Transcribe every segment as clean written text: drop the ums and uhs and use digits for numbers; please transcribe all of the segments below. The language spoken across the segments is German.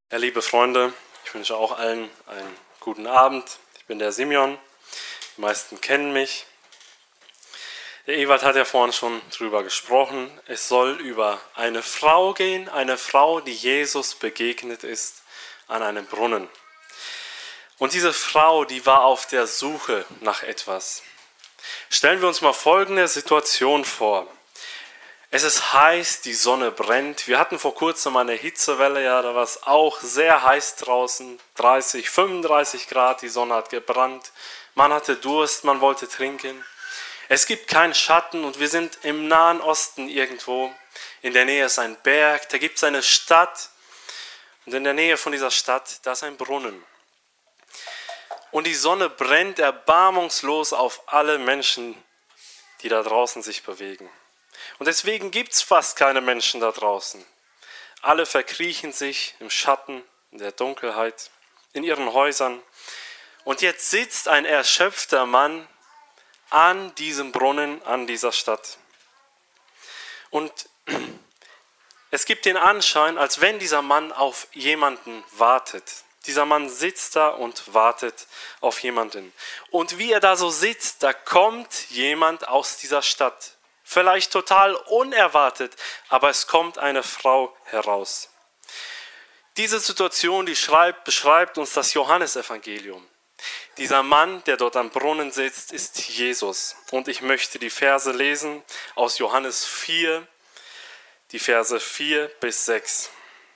Ja, liebe Freunde, ich wünsche auch allen einen guten Abend. Ich bin der Simeon, die meisten kennen mich. Der Ewald hat ja vorhin schon drüber gesprochen. Es soll über eine Frau gehen, eine Frau, die Jesus begegnet ist an einem Brunnen. Und diese Frau, die war auf der Suche nach etwas. Stellen wir uns mal folgende Situation vor. Es ist heiß, die Sonne brennt. Wir hatten vor kurzem eine Hitzewelle, ja, da war es auch sehr heiß draußen, 30, 35 Grad, die Sonne hat gebrannt. Man hatte Durst, man wollte trinken. Es gibt keinen Schatten und wir sind im Nahen Osten irgendwo. In der Nähe ist ein Berg, da gibt es eine Stadt und in der Nähe von dieser Stadt, da ist ein Brunnen. Und die Sonne brennt erbarmungslos auf alle Menschen, die da draußen sich bewegen. Und deswegen gibt es fast keine Menschen da draußen. Alle verkriechen sich im Schatten, in der Dunkelheit, in ihren Häusern. Und jetzt sitzt ein erschöpfter Mann an diesem Brunnen, an dieser Stadt. Und es gibt den Anschein, als wenn dieser Mann auf jemanden wartet. Dieser Mann sitzt da und wartet auf jemanden. Und wie er da so sitzt, da kommt jemand aus dieser Stadt. Vielleicht total unerwartet, aber es kommt eine Frau heraus. Diese Situation, die beschreibt uns das Johannesevangelium. Dieser Mann, der dort am Brunnen sitzt, ist Jesus. Und ich möchte die Verse lesen aus Johannes 4, die Verse 4 bis 6.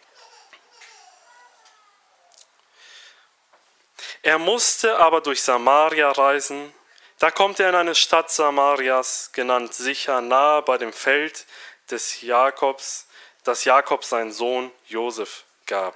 Er musste aber durch Samaria reisen. Da kommt er in eine Stadt Samarias, genannt Sicher, nahe bei dem Feld des Jakobs, das Jakob seinen Sohn Josef gab.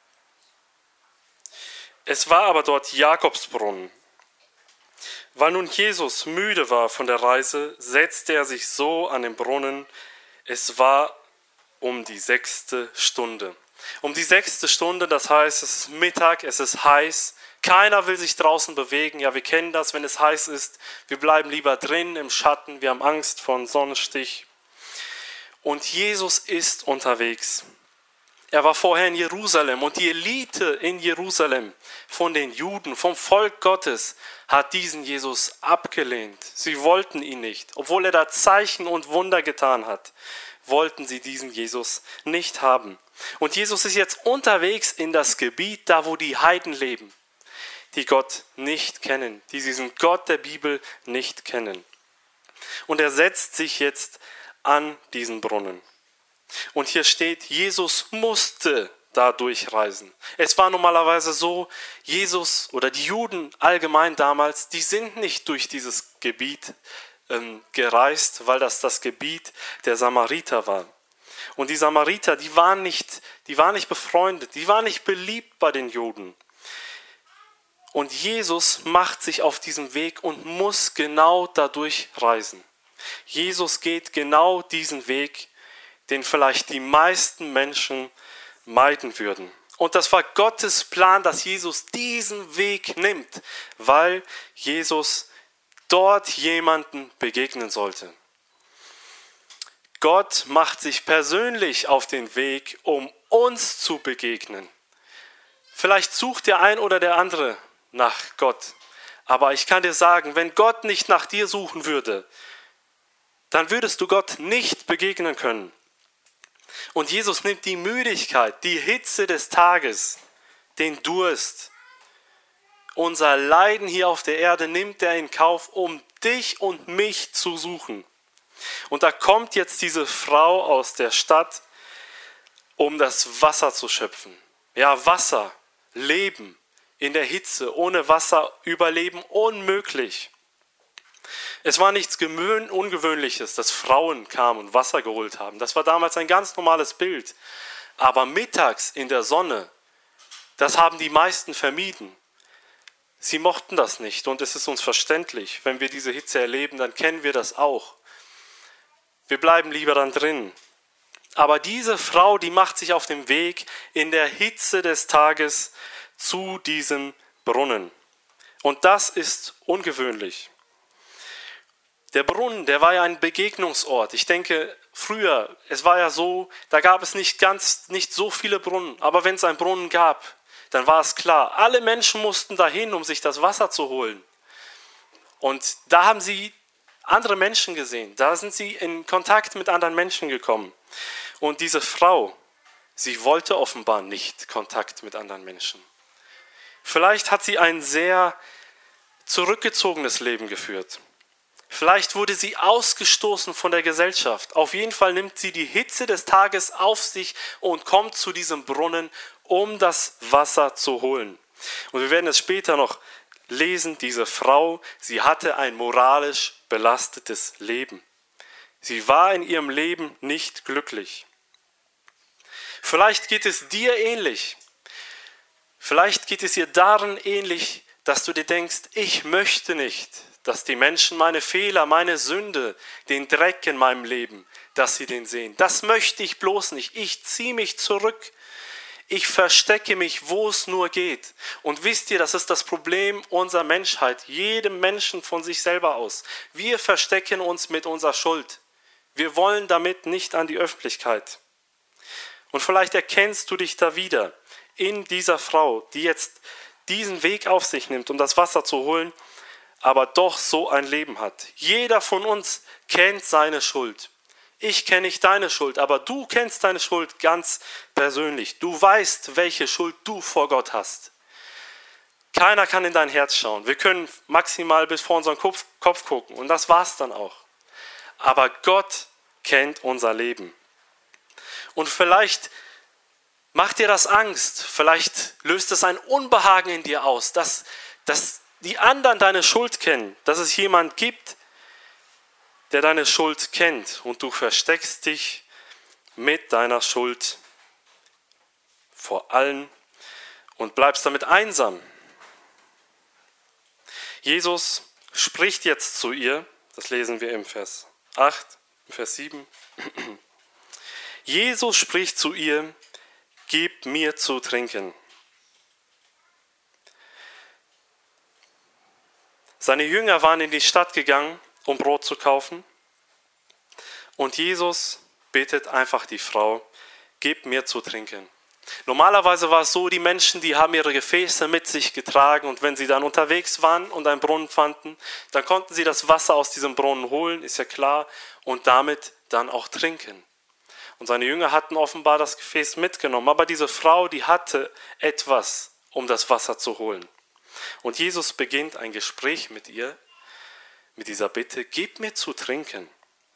Es war aber dort Jakobsbrunnen. Weil nun Jesus müde war von der Reise, setzte er sich so an den Brunnen. Es war um die 6. Stunde. Um die 6. Stunde, das heißt, es ist Mittag, es ist heiß. Keiner will sich draußen bewegen. Ja, wir kennen das, wenn es heiß ist. Wir bleiben lieber drin im Schatten. Wir haben Angst vor einem Sonnenstich. Und Jesus ist unterwegs. Er war vorher in Jerusalem und die Elite in Jerusalem von den Juden, vom Volk Gottes, hat diesen Jesus abgelehnt. Sie wollten ihn nicht. Obwohl er da Zeichen und Wunder getan hat, wollten sie diesen Jesus nicht haben. Und Jesus ist jetzt unterwegs in das Gebiet, da wo die Heiden leben, die Gott nicht kennen, die diesen Gott der Bibel nicht kennen. Und er setzt sich jetzt an diesen Brunnen. Und hier steht, Jesus musste da durchreisen. Es war normalerweise so, Jesus oder die Juden allgemein damals, die sind nicht durch dieses Gebiet gereist, weil das Gebiet der Samariter war. Und die Samariter, die waren nicht befreundet, die waren nicht beliebt bei den Juden. Und Jesus macht sich auf diesen Weg und muss genau dadurch reisen. Jesus geht genau diesen Weg, den vielleicht die meisten Menschen meiden würden. Und das war Gottes Plan, dass Jesus diesen Weg nimmt, weil Jesus dort jemanden begegnen sollte. Gott macht sich persönlich auf den Weg, um uns zu begegnen. Vielleicht sucht der ein oder der andere nach Gott. Aber ich kann dir sagen, wenn Gott nicht nach dir suchen würde, dann würdest du Gott nicht begegnen können. Und Jesus nimmt die Müdigkeit, die Hitze des Tages, den Durst, unser Leiden hier auf der Erde nimmt er in Kauf, um dich und mich zu suchen. Und da kommt jetzt diese Frau aus der Stadt, um das Wasser zu schöpfen. Ja, Wasser, Leben. In der Hitze, ohne Wasser überleben unmöglich. Es war nichts Ungewöhnliches, dass Frauen kamen und Wasser geholt haben. Das war damals ein ganz normales Bild. Aber mittags in der Sonne, das haben die meisten vermieden. Sie mochten das nicht und es ist uns verständlich. Wenn wir diese Hitze erleben, dann kennen wir das auch. Wir bleiben lieber dann drin. Aber diese Frau, die macht sich auf den Weg in der Hitze des Tages zu diesem Brunnen. Und das ist ungewöhnlich. Der Brunnen, der war ja ein Begegnungsort. Ich denke, früher, es war ja so, da gab es nicht so viele Brunnen, aber wenn es einen Brunnen gab, dann war es klar, alle Menschen mussten dahin, um sich das Wasser zu holen. Und da haben sie andere Menschen gesehen, da sind sie in Kontakt mit anderen Menschen gekommen. Und diese Frau, sie wollte offenbar nicht Kontakt mit anderen Menschen. Vielleicht hat sie ein sehr zurückgezogenes Leben geführt. Vielleicht wurde sie ausgestoßen von der Gesellschaft. Auf jeden Fall nimmt sie die Hitze des Tages auf sich und kommt zu diesem Brunnen, um das Wasser zu holen. Und wir werden es später noch lesen, diese Frau, sie hatte ein moralisch belastetes Leben. Sie war in ihrem Leben nicht glücklich. Vielleicht geht es dir ähnlich. Vielleicht geht es dir darin ähnlich, dass du dir denkst, ich möchte nicht, dass die Menschen meine Fehler, meine Sünde, den Dreck in meinem Leben, dass sie den sehen. Das möchte ich bloß nicht. Ich ziehe mich zurück. Ich verstecke mich, wo es nur geht. Und wisst ihr, das ist das Problem unserer Menschheit, jedem Menschen von sich selber aus. Wir verstecken uns mit unserer Schuld. Wir wollen damit nicht an die Öffentlichkeit. Und vielleicht erkennst du dich da wieder in dieser Frau, die jetzt diesen Weg auf sich nimmt, um das Wasser zu holen, aber doch so ein Leben hat. Jeder von uns kennt seine Schuld. Ich kenne nicht deine Schuld, aber du kennst deine Schuld ganz persönlich. Du weißt, welche Schuld du vor Gott hast. Keiner kann in dein Herz schauen. Wir können maximal bis vor unseren Kopf gucken und das war's dann auch. Aber Gott kennt unser Leben. Und vielleicht macht dir das Angst, vielleicht löst es ein Unbehagen in dir aus, dass die anderen deine Schuld kennen, dass es jemand gibt, der deine Schuld kennt und du versteckst dich mit deiner Schuld vor allen und bleibst damit einsam. Jesus spricht jetzt zu ihr, das lesen wir im Vers 8, im Vers 7. Jesus spricht zu ihr, gib mir zu trinken. Seine Jünger waren in die Stadt gegangen, um Brot zu kaufen. Und Jesus bittet einfach die Frau, gib mir zu trinken. Normalerweise war es so, die Menschen, die haben ihre Gefäße mit sich getragen und wenn sie dann unterwegs waren und einen Brunnen fanden, dann konnten sie das Wasser aus diesem Brunnen holen, ist ja klar, und damit dann auch trinken. Und seine Jünger hatten offenbar das Gefäß mitgenommen, aber diese Frau, die hatte etwas, um das Wasser zu holen. Und Jesus beginnt ein Gespräch mit ihr, mit dieser Bitte, gib mir zu trinken.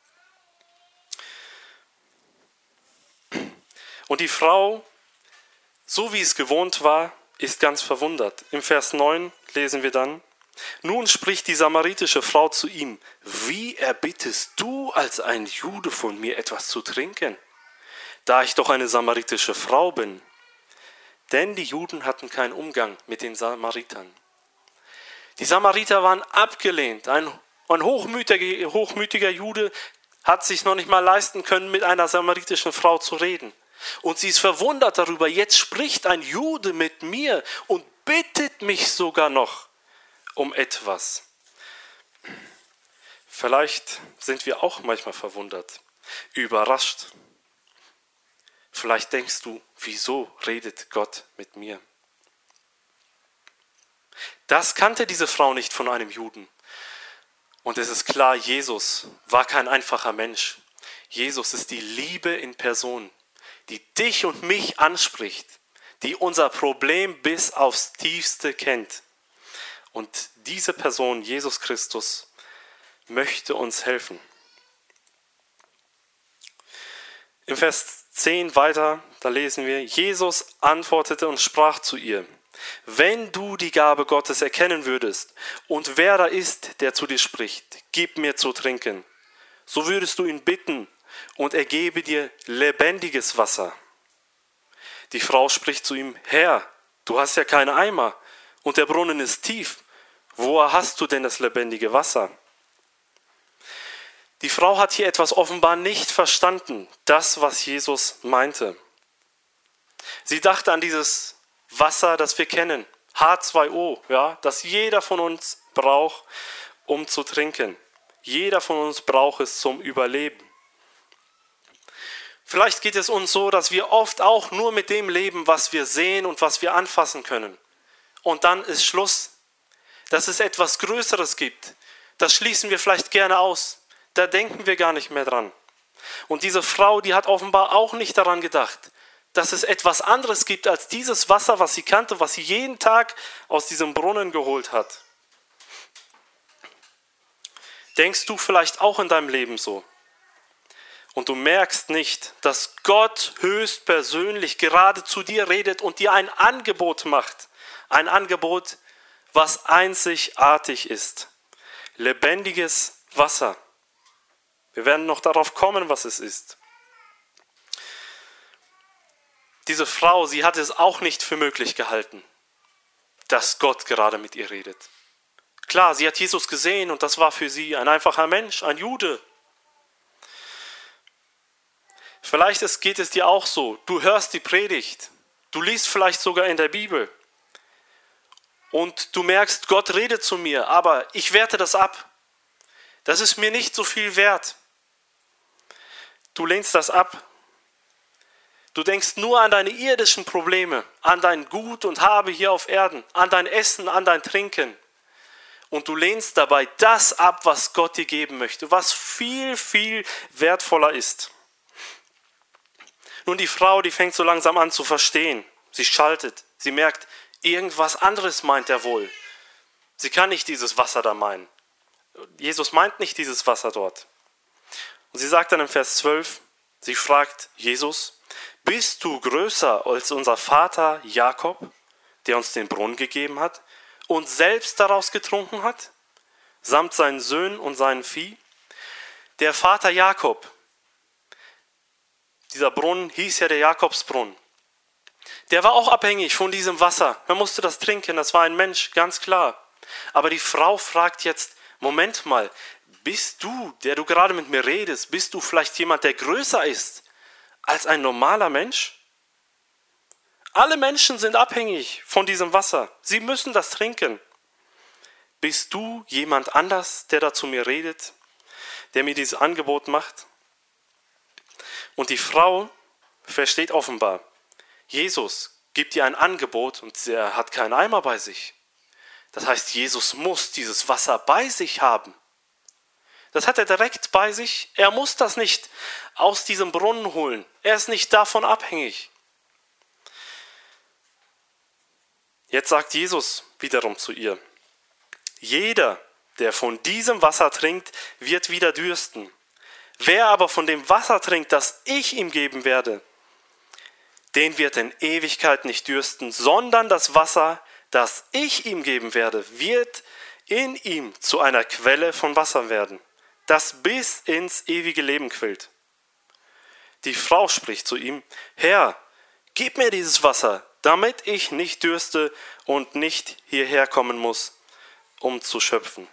Und die Frau, so wie es gewohnt war, ist ganz verwundert. Im Vers 9 lesen wir dann, nun spricht die samaritische Frau zu ihm, wie erbittest du als ein Jude von mir etwas zu trinken, da ich doch eine samaritische Frau bin? Denn die Juden hatten keinen Umgang mit den Samaritern. Die Samariter waren abgelehnt. Ein hochmütiger Jude hat sich noch nicht mal leisten können, mit einer samaritischen Frau zu reden. Und sie ist verwundert darüber, jetzt spricht ein Jude mit mir und bittet mich sogar noch um etwas. Vielleicht sind wir auch manchmal verwundert, überrascht. Vielleicht denkst du, wieso redet Gott mit mir? Das kannte diese Frau nicht von einem Juden. Und es ist klar, Jesus war kein einfacher Mensch. Jesus ist die Liebe in Person, die dich und mich anspricht, die unser Problem bis aufs Tiefste kennt. Und diese Person, Jesus Christus, möchte uns helfen. Im Vers 10 weiter, da lesen wir, Jesus antwortete und sprach zu ihr, wenn du die Gabe Gottes erkennen würdest und wer da ist, der zu dir spricht, gib mir zu trinken, so würdest du ihn bitten und er gebe dir lebendiges Wasser. Die Frau spricht zu ihm, Herr, du hast ja keine Eimer und der Brunnen ist tief. Woher hast du denn das lebendige Wasser? Die Frau hat hier etwas offenbar nicht verstanden, das, was Jesus meinte. Sie dachte an dieses Wasser, das wir kennen, H2O, ja, das jeder von uns braucht, um zu trinken. Jeder von uns braucht es zum Überleben. Vielleicht geht es uns so, dass wir oft auch nur mit dem leben, was wir sehen und was wir anfassen können. Und dann ist Schluss. Dass es etwas Größeres gibt, das schließen wir vielleicht gerne aus. Da denken wir gar nicht mehr dran. Und diese Frau, die hat offenbar auch nicht daran gedacht, dass es etwas anderes gibt als dieses Wasser, was sie kannte, was sie jeden Tag aus diesem Brunnen geholt hat. Denkst du vielleicht auch in deinem Leben so? Und du merkst nicht, dass Gott höchstpersönlich gerade zu dir redet und dir ein Angebot macht. Ein Angebot, was einzigartig ist. Lebendiges Wasser. Wir werden noch darauf kommen, was es ist. Diese Frau, sie hat es auch nicht für möglich gehalten, dass Gott gerade mit ihr redet. Klar, sie hat Jesus gesehen und das war für sie ein einfacher Mensch, ein Jude. Vielleicht geht es dir auch so. Du hörst die Predigt. Du liest vielleicht sogar in der Bibel. Und du merkst, Gott redet zu mir, aber ich werte das ab. Das ist mir nicht so viel wert. Du lehnst das ab. Du denkst nur an deine irdischen Probleme, an dein Gut und Habe hier auf Erden, an dein Essen, an dein Trinken. Und du lehnst dabei das ab, was Gott dir geben möchte, was viel, viel wertvoller ist. Nun, die Frau, die fängt so langsam an zu verstehen. Sie schaltet, sie merkt, irgendwas anderes meint er wohl. Sie kann nicht dieses Wasser da meinen. Jesus meint nicht dieses Wasser dort. Und sie sagt dann im Vers 12, sie fragt Jesus, bist du größer als unser Vater Jakob, der uns den Brunnen gegeben hat und selbst daraus getrunken hat, samt seinen Söhnen und seinem Vieh? Der Vater Jakob, dieser Brunnen hieß ja der Jakobsbrunnen. Der war auch abhängig von diesem Wasser. Er musste das trinken, das war ein Mensch, ganz klar. Aber die Frau fragt jetzt, Moment mal, bist du, der du gerade mit mir redest, bist du vielleicht jemand, der größer ist als ein normaler Mensch? Alle Menschen sind abhängig von diesem Wasser. Sie müssen das trinken. Bist du jemand anders, der da zu mir redet, der mir dieses Angebot macht? Und die Frau versteht offenbar, Jesus gibt ihr ein Angebot und er hat keinen Eimer bei sich. Das heißt, Jesus muss dieses Wasser bei sich haben. Das hat er direkt bei sich. Er muss das nicht aus diesem Brunnen holen. Er ist nicht davon abhängig. Jetzt sagt Jesus wiederum zu ihr, jeder, der von diesem Wasser trinkt, wird wieder dürsten. Wer aber von dem Wasser trinkt, das ich ihm geben werde, den wird in Ewigkeit nicht dürsten, sondern das Wasser, das ich ihm geben werde, wird in ihm zu einer Quelle von Wasser werden, das bis ins ewige Leben quillt. Die Frau spricht zu ihm, Herr, gib mir dieses Wasser, damit ich nicht dürste und nicht hierher kommen muss, um zu schöpfen.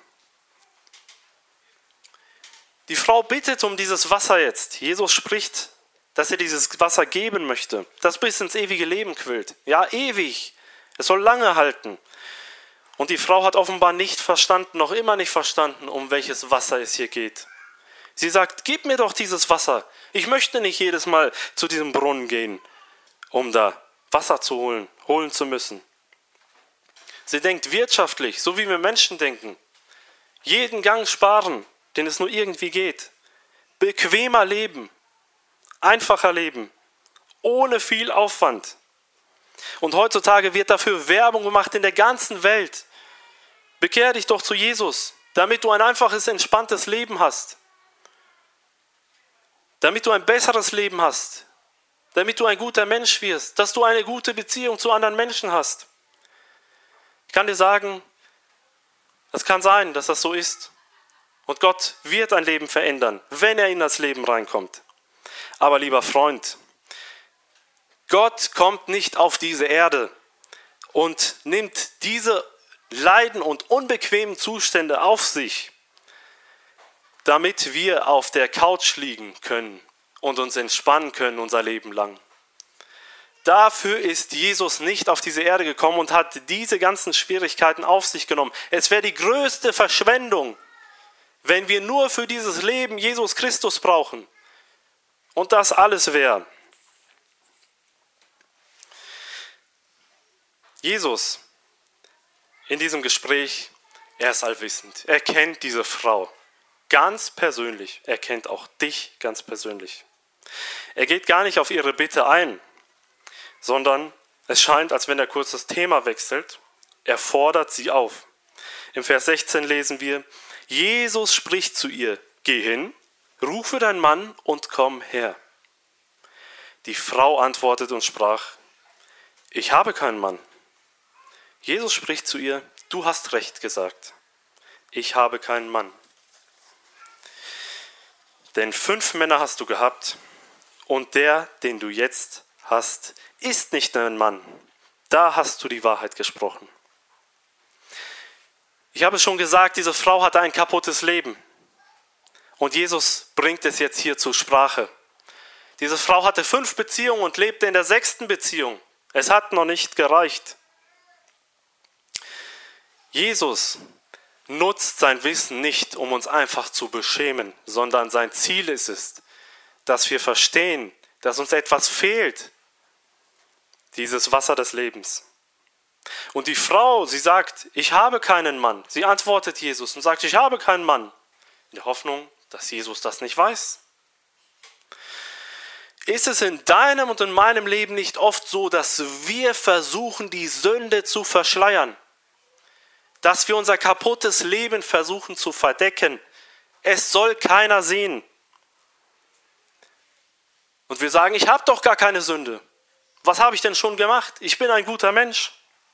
Die Frau bittet um dieses Wasser jetzt. Jesus spricht, dass er dieses Wasser geben möchte, das bis ins ewige Leben quillt. Ja, ewig. Es soll lange halten. Und die Frau hat offenbar nicht verstanden, noch immer nicht verstanden, um welches Wasser es hier geht. Sie sagt, gib mir doch dieses Wasser. Ich möchte nicht jedes Mal zu diesem Brunnen gehen, um da Wasser zu holen zu müssen. Sie denkt wirtschaftlich, so wie wir Menschen denken. Jeden Gang sparen, den es nur irgendwie geht. Bequemer leben, einfacher leben, ohne viel Aufwand. Und heutzutage wird dafür Werbung gemacht in der ganzen Welt. Bekehr dich doch zu Jesus, damit du ein einfaches, entspanntes Leben hast. Damit du ein besseres Leben hast. Damit du ein guter Mensch wirst. Dass du eine gute Beziehung zu anderen Menschen hast. Ich kann dir sagen, es kann sein, dass das so ist. Und Gott wird ein Leben verändern, wenn er in das Leben reinkommt. Aber lieber Freund, Gott kommt nicht auf diese Erde und nimmt diese Leiden und unbequemen Zustände auf sich, damit wir auf der Couch liegen können und uns entspannen können unser Leben lang. Dafür ist Jesus nicht auf diese Erde gekommen und hat diese ganzen Schwierigkeiten auf sich genommen. Es wäre die größte Verschwendung, wenn wir nur für dieses Leben Jesus Christus brauchen Und das alles wer? Jesus in diesem Gespräch, er ist allwissend. Er kennt diese Frau ganz persönlich. Er kennt auch dich ganz persönlich. Er geht gar nicht auf ihre Bitte ein, sondern es scheint, als wenn er kurz das Thema wechselt. Er fordert sie auf. Im Vers 16 lesen wir, Jesus spricht zu ihr, geh hin, rufe deinen Mann und komm her. Die Frau antwortet und sprach, ich habe keinen Mann. Jesus spricht zu ihr, du hast recht gesagt, ich habe keinen Mann. Denn 5 Männer hast du gehabt und der, den du jetzt hast, ist nicht dein Mann. Da hast du die Wahrheit gesprochen. Ich habe schon gesagt, diese Frau hatte ein kaputtes Leben. Und Jesus bringt es jetzt hier zur Sprache. Diese Frau hatte 5 Beziehungen und lebte in der 6. Beziehung. Es hat noch nicht gereicht. Jesus nutzt sein Wissen nicht, um uns einfach zu beschämen, sondern sein Ziel ist es, dass wir verstehen, dass uns etwas fehlt, dieses Wasser des Lebens. Und die Frau, sie sagt, ich habe keinen Mann. Sie antwortet Jesus und sagt, ich habe keinen Mann. In der Hoffnung, dass Jesus das nicht weiß. Ist es in deinem und in meinem Leben nicht oft so, dass wir versuchen, die Sünde zu verschleiern? Dass wir unser kaputtes Leben versuchen zu verdecken. Es soll keiner sehen. Und wir sagen, ich habe doch gar keine Sünde. Was habe ich denn schon gemacht? Ich bin ein guter Mensch.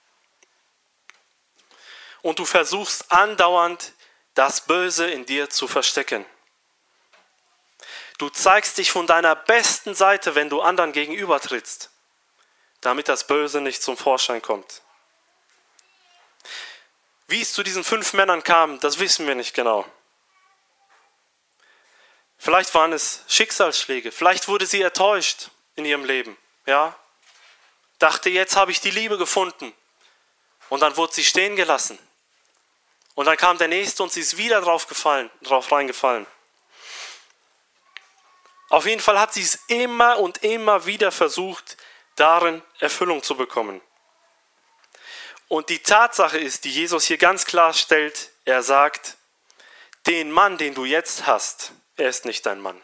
Und du versuchst andauernd, das Böse in dir zu verstecken. Du zeigst dich von deiner besten Seite, wenn du anderen gegenübertrittst, damit das Böse nicht zum Vorschein kommt. Wie es zu diesen 5 Männern kam, das wissen wir nicht genau. Vielleicht waren es Schicksalsschläge, vielleicht wurde sie enttäuscht in ihrem Leben. Ja? Dachte, jetzt habe ich die Liebe gefunden. Und dann wurde sie stehen gelassen. Und dann kam der Nächste und sie ist wieder drauf reingefallen. Auf jeden Fall hat sie es immer und immer wieder versucht, darin Erfüllung zu bekommen. Und die Tatsache ist, die Jesus hier ganz klar stellt, er sagt, den Mann, den du jetzt hast, er ist nicht dein Mann.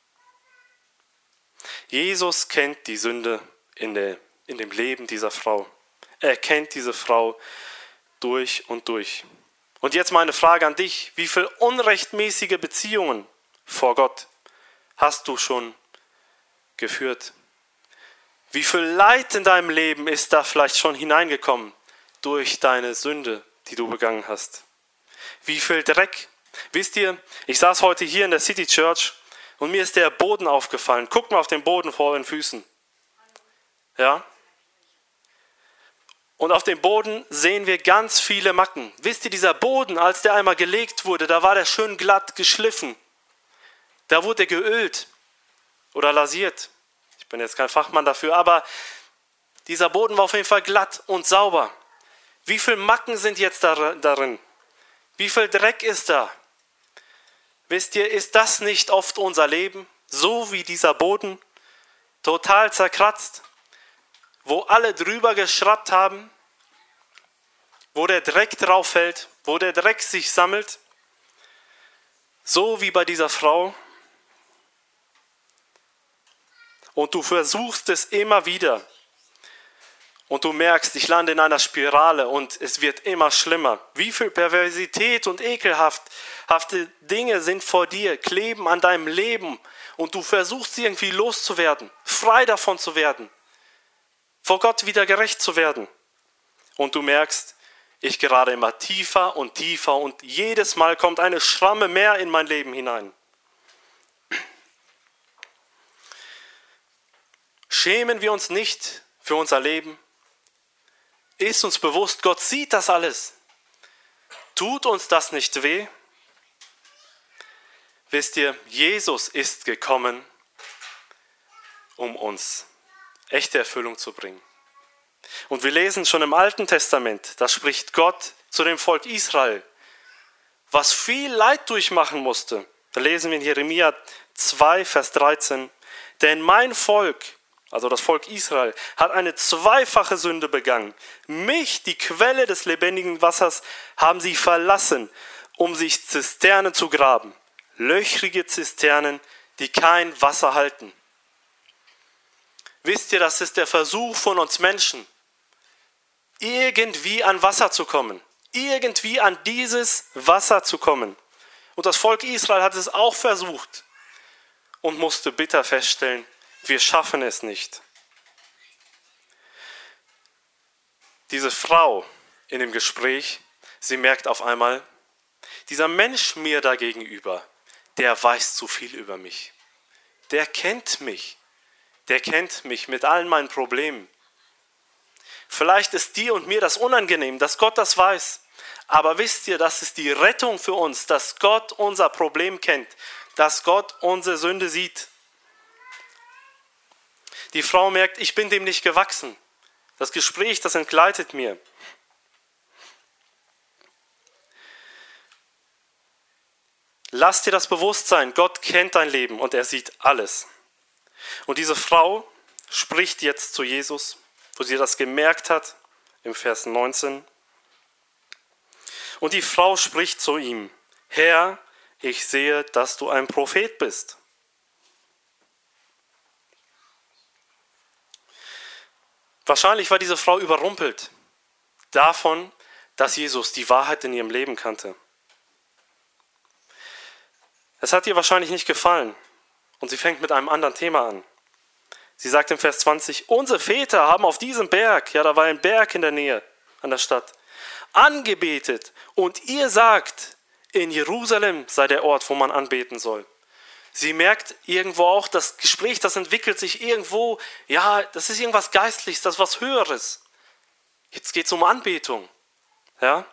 Jesus kennt die Sünde in dem Leben dieser Frau. Er kennt diese Frau durch und durch. Und jetzt meine Frage an dich, wie viele unrechtmäßige Beziehungen vor Gott hast du schon geführt? Wie viel Leid in deinem Leben ist da vielleicht schon hineingekommen durch deine Sünde, die du begangen hast? Wie viel Dreck? Wisst ihr, ich saß heute hier in der City Church und mir ist der Boden aufgefallen. Guckt mal auf den Boden vor euren Füßen. Ja? Und auf dem Boden sehen wir ganz viele Macken. Wisst ihr, dieser Boden, als der einmal gelegt wurde, da war der schön glatt geschliffen. Da wurde er geölt oder lasiert. Ich bin jetzt kein Fachmann dafür, aber dieser Boden war auf jeden Fall glatt und sauber. Wie viele Macken sind jetzt darin? Wie viel Dreck ist da? Wisst ihr, ist das nicht oft unser Leben? So wie dieser Boden, total zerkratzt, wo alle drüber geschrubbt haben, wo der Dreck drauf fällt, wo der Dreck sich sammelt. So wie bei dieser Frau. Und du versuchst es immer wieder. Und du merkst, ich lande in einer Spirale und es wird immer schlimmer. Wie viel Perversität und ekelhafte Dinge sind vor dir, kleben an deinem Leben und du versuchst sie irgendwie loszuwerden, frei davon zu werden, vor Gott wieder gerecht zu werden. Und du merkst, ich gerate immer tiefer und tiefer und jedes Mal kommt eine Schramme mehr in mein Leben hinein. Schämen wir uns nicht für unser Leben? Ist uns bewusst, Gott sieht das alles. Tut uns das nicht weh? Wisst ihr, Jesus ist gekommen, um uns echte Erfüllung zu bringen. Und wir lesen schon im Alten Testament, da spricht Gott zu dem Volk Israel, was viel Leid durchmachen musste. Da lesen wir in Jeremia 2, Vers 13, Denn mein Volk, also das Volk Israel, hat eine zweifache Sünde begangen. Mich, die Quelle des lebendigen Wassers, haben sie verlassen, um sich Zisternen zu graben. Löchrige Zisternen, die kein Wasser halten. Wisst ihr, das ist der Versuch von uns Menschen, irgendwie an Wasser zu kommen. Irgendwie an dieses Wasser zu kommen. Und das Volk Israel hat es auch versucht und musste bitter feststellen, wir schaffen es nicht. Diese Frau in dem Gespräch, sie merkt auf einmal, dieser Mensch mir da gegenüber, der weiß zu viel über mich. Der kennt mich. Der kennt mich mit allen meinen Problemen. Vielleicht ist dir und mir das unangenehm, dass Gott das weiß. Aber wisst ihr, das ist die Rettung für uns, dass Gott unser Problem kennt, dass Gott unsere Sünde sieht. Die Frau merkt, ich bin dem nicht gewachsen. Das Gespräch, das entgleitet mir. Lass dir das bewusst sein, Gott kennt dein Leben und er sieht alles. Und diese Frau spricht jetzt zu Jesus, wo sie das gemerkt hat, im Vers 19. Und die Frau spricht zu ihm, Herr, ich sehe, dass du ein Prophet bist. Wahrscheinlich war diese Frau überrumpelt davon, dass Jesus die Wahrheit in ihrem Leben kannte. Es hat ihr wahrscheinlich nicht gefallen und sie fängt mit einem anderen Thema an. Sie sagt im Vers 20, unsere Väter haben auf diesem Berg, ja da war ein Berg in der Nähe an der Stadt, angebetet und ihr sagt, in Jerusalem sei der Ort, wo man anbeten soll. Sie merkt irgendwo auch, das Gespräch, das entwickelt sich irgendwo, ja, das ist irgendwas Geistliches, das ist was Höheres. Jetzt geht es um Anbetung. Ja?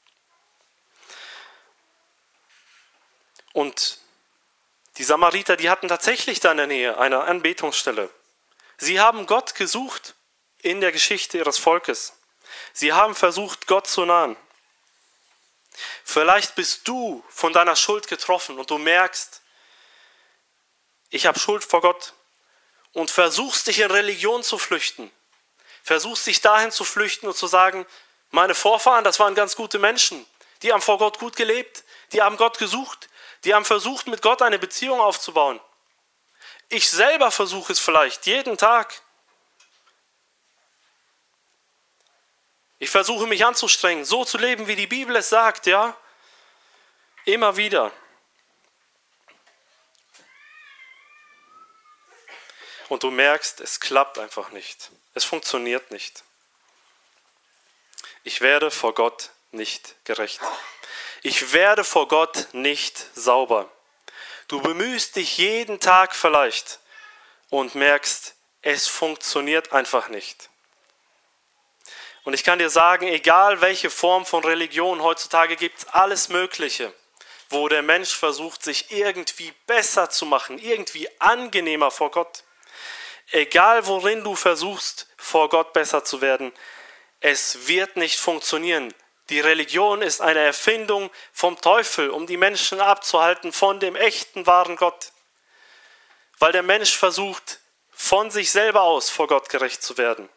Und die Samariter, die hatten tatsächlich da in der Nähe eine Anbetungsstelle. Sie haben Gott gesucht in der Geschichte ihres Volkes. Sie haben versucht, Gott zu nahen. Vielleicht bist du von deiner Schuld getroffen und du merkst, ich habe Schuld vor Gott und versuchst dich in Religion zu flüchten. Versuchst dich dahin zu flüchten und zu sagen, meine Vorfahren, das waren ganz gute Menschen. Die haben vor Gott gut gelebt. Die haben Gott gesucht. Die haben versucht, mit Gott eine Beziehung aufzubauen. Ich selber versuche es vielleicht jeden Tag. Ich versuche mich anzustrengen, so zu leben, wie die Bibel es sagt, ja? Immer wieder. Und du merkst, es klappt einfach nicht. Es funktioniert nicht. Ich werde vor Gott nicht gerecht. Ich werde vor Gott nicht sauber. Du bemühst dich jeden Tag vielleicht und merkst, es funktioniert einfach nicht. Und ich kann dir sagen, egal welche Form von Religion heutzutage gibt es alles Mögliche, wo der Mensch versucht, sich irgendwie besser zu machen, irgendwie angenehmer vor Gott. Egal worin du versuchst, vor Gott besser zu werden, es wird nicht funktionieren. Die Religion ist eine Erfindung vom Teufel, um die Menschen abzuhalten von dem echten, wahren Gott. Weil der Mensch versucht, von sich selber aus vor Gott gerecht zu werden.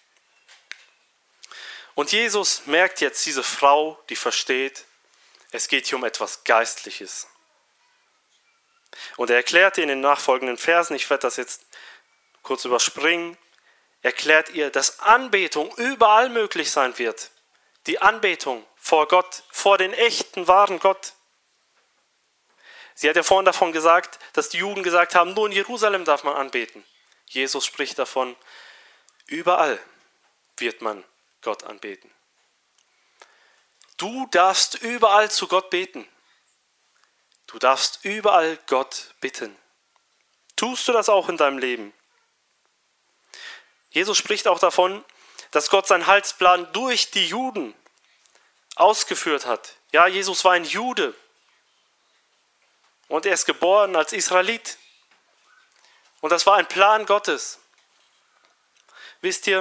Und Jesus merkt jetzt diese Frau, die versteht, es geht hier um etwas Geistliches. Und er erklärt ihr in den nachfolgenden Versen, ich werde das jetzt kurz überspringen, erklärt ihr, dass Anbetung überall möglich sein wird. Die Anbetung vor Gott, vor den echten, wahren Gott. Sie hat ja vorhin davon gesagt, dass die Juden gesagt haben, nur in Jerusalem darf man anbeten. Jesus spricht davon, überall wird man Gott anbeten. Du darfst überall zu Gott beten. Du darfst überall Gott bitten. Tust du das auch in deinem Leben? Jesus spricht auch davon, dass Gott seinen Heilsplan durch die Juden ausgeführt hat. Ja, Jesus war ein Jude und er ist geboren als Israelit. Und das war ein Plan Gottes. Wisst ihr,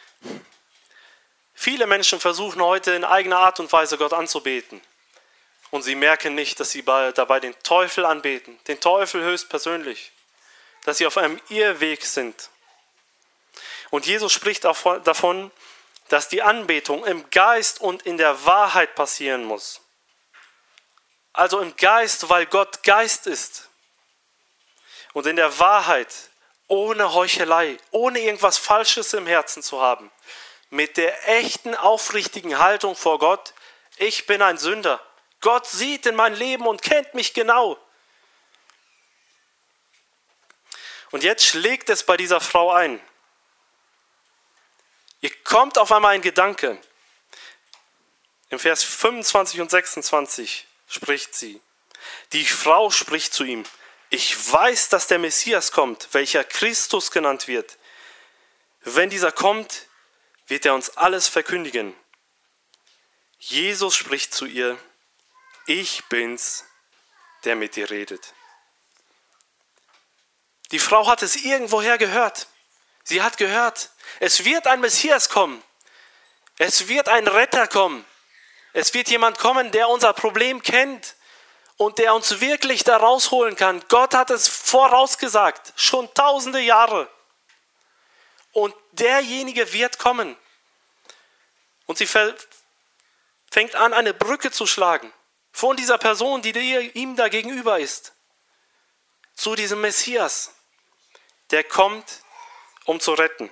viele Menschen versuchen heute in eigener Art und Weise Gott anzubeten. Und sie merken nicht, dass sie dabei den Teufel anbeten, den Teufel höchstpersönlich. dass sie auf einem Irrweg sind. Und Jesus spricht auch davon, dass die Anbetung im Geist und in der Wahrheit passieren muss. Also im Geist, weil Gott Geist ist. Und in der Wahrheit, ohne Heuchelei, ohne irgendwas Falsches im Herzen zu haben. Mit der echten, aufrichtigen Haltung vor Gott, ich bin ein Sünder. Gott sieht in mein Leben und kennt mich genau. Und jetzt schlägt es bei dieser Frau ein. Ihr kommt auf einmal ein Gedanke. Im Vers 25 und 26 spricht sie. Die Frau spricht zu ihm: Ich weiß, dass der Messias kommt, welcher Christus genannt wird. Wenn dieser kommt, wird er uns alles verkündigen. Jesus spricht zu ihr: Ich bin's, der mit dir redet. Die Frau hat es irgendwoher gehört. Sie hat gehört, es wird ein Messias kommen. Es wird ein Retter kommen. Es wird jemand kommen, der unser Problem kennt und der uns wirklich da rausholen kann. Gott hat es vorausgesagt, schon tausende Jahre. Und derjenige wird kommen. Und sie fängt an, eine Brücke zu schlagen von dieser Person, die ihm da gegenüber ist, zu diesem Messias, der kommt, um zu retten.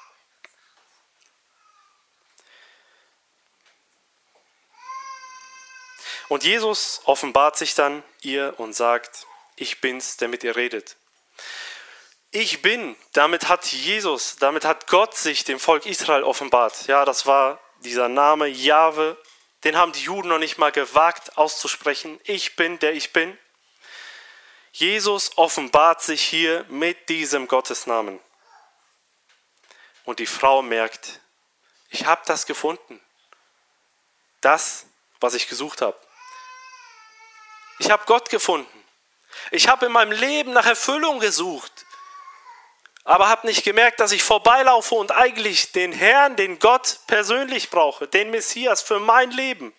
Und Jesus offenbart sich dann ihr und sagt: Ich bin's, der mit ihr redet. Ich bin, damit hat Gott sich dem Volk Israel offenbart. Ja, das war dieser Name Jahwe, den haben die Juden noch nicht mal gewagt auszusprechen. Ich bin, der ich bin. Jesus offenbart sich hier mit diesem Gottesnamen. Und die Frau merkt: Ich habe das gefunden. Das, was ich gesucht habe. Ich habe Gott gefunden. Ich habe in meinem Leben nach Erfüllung gesucht, aber habe nicht gemerkt, dass ich vorbeilaufe und eigentlich den Herrn, den Gott persönlich brauche, den Messias für mein Leben.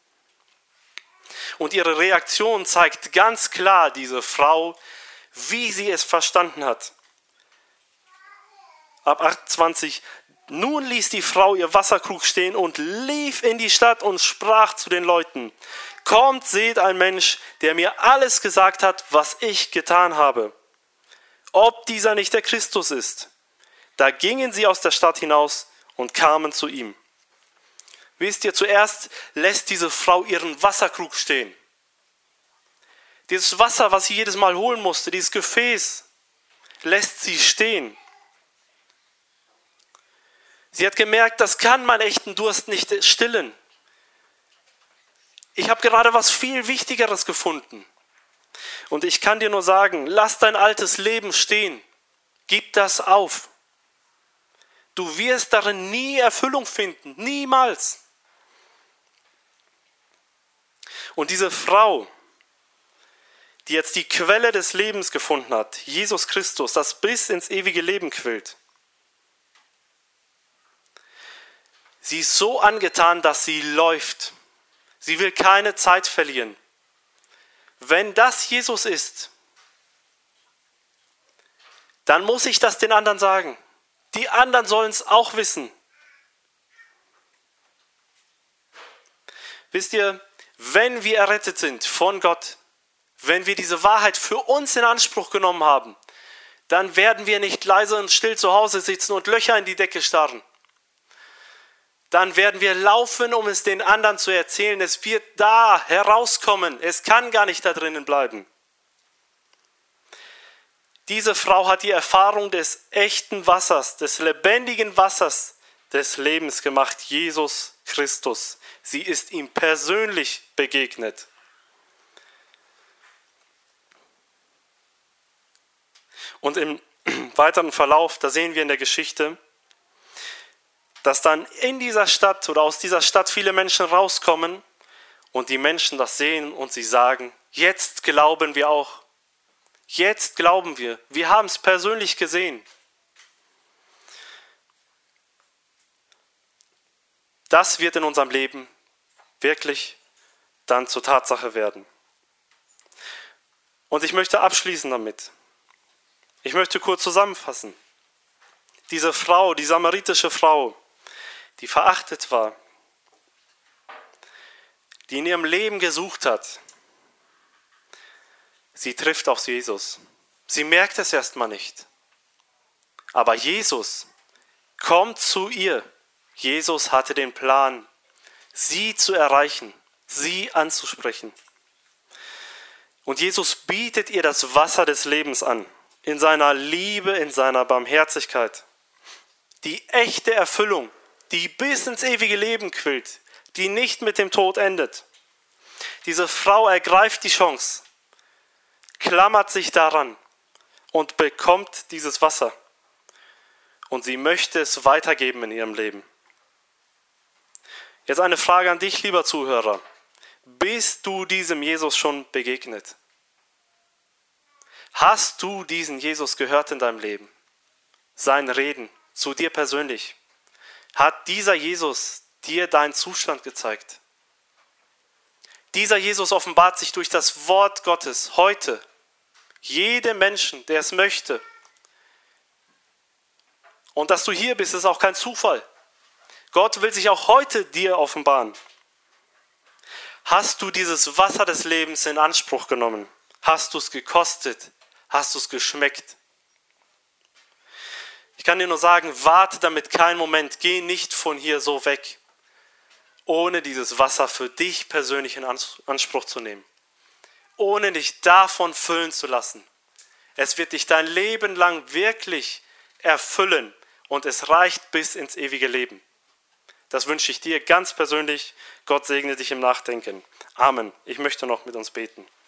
Und ihre Reaktion zeigt ganz klar diese Frau, wie sie es verstanden hat. Ab 28: Nun ließ die Frau ihr Wasserkrug stehen und lief in die Stadt und sprach zu den Leuten: Kommt, seht ein Mensch, der mir alles gesagt hat, was ich getan habe. Ob dieser nicht der Christus ist. Da gingen sie aus der Stadt hinaus und kamen zu ihm. Wisst ihr, zuerst lässt diese Frau ihren Wasserkrug stehen. Dieses Wasser, was sie jedes Mal holen musste, dieses Gefäß, lässt sie stehen. Sie hat gemerkt, das kann meinen echten Durst nicht stillen. Ich habe gerade was viel Wichtigeres gefunden. Und ich kann dir nur sagen, lass dein altes Leben stehen. Gib das auf. Du wirst darin nie Erfüllung finden. Niemals. Und diese Frau, die jetzt die Quelle des Lebens gefunden hat, Jesus Christus, das bis ins ewige Leben quillt, sie ist so angetan, dass sie läuft. Sie will keine Zeit verlieren. Wenn das Jesus ist, dann muss ich das den anderen sagen. Die anderen sollen es auch wissen. Wisst ihr, wenn wir errettet sind von Gott, wenn wir diese Wahrheit für uns in Anspruch genommen haben, dann werden wir nicht leise und still zu Hause sitzen und Löcher in die Decke starren. Dann werden wir laufen, um es den anderen zu erzählen. Es wird da herauskommen. Es kann gar nicht da drinnen bleiben. Diese Frau hat die Erfahrung des echten Wassers, des lebendigen Wassers des Lebens gemacht, Jesus Christus. Sie ist ihm persönlich begegnet. Und im weiteren Verlauf, da sehen wir in der Geschichte, dass dann in dieser Stadt oder aus dieser Stadt viele Menschen rauskommen und die Menschen das sehen und sie sagen: Jetzt glauben wir auch. Jetzt glauben wir. Wir haben es persönlich gesehen. Das wird in unserem Leben wirklich dann zur Tatsache werden. Und ich möchte abschließen damit. Ich möchte kurz zusammenfassen. Diese Frau, die samaritische Frau, die verachtet war, die in ihrem Leben gesucht hat, sie trifft auf Jesus. Sie merkt es erstmal nicht. Aber Jesus kommt zu ihr. Jesus hatte den Plan, sie zu erreichen, sie anzusprechen. Und Jesus bietet ihr das Wasser des Lebens an, in seiner Liebe, in seiner Barmherzigkeit. Die echte Erfüllung, die bis ins ewige Leben quillt, die nicht mit dem Tod endet. Diese Frau ergreift die Chance, klammert sich daran und bekommt dieses Wasser. Und sie möchte es weitergeben in ihrem Leben. Jetzt eine Frage an dich, lieber Zuhörer. Bist du diesem Jesus schon begegnet? Hast du diesen Jesus gehört in deinem Leben? Sein Reden zu dir persönlich. Hat dieser Jesus dir deinen Zustand gezeigt? Dieser Jesus offenbart sich durch das Wort Gottes heute. Jedem Menschen, der es möchte. Und dass du hier bist, ist auch kein Zufall. Gott will sich auch heute dir offenbaren. Hast du dieses Wasser des Lebens in Anspruch genommen? Hast du es gekostet? Hast du es geschmeckt? Ich kann dir nur sagen, warte damit keinen Moment, geh nicht von hier so weg, ohne dieses Wasser für dich persönlich in Anspruch zu nehmen. Ohne dich davon füllen zu lassen. Es wird dich dein Leben lang wirklich erfüllen und es reicht bis ins ewige Leben. Das wünsche ich dir ganz persönlich. Gott segne dich im Nachdenken. Amen. Ich möchte noch mit uns beten.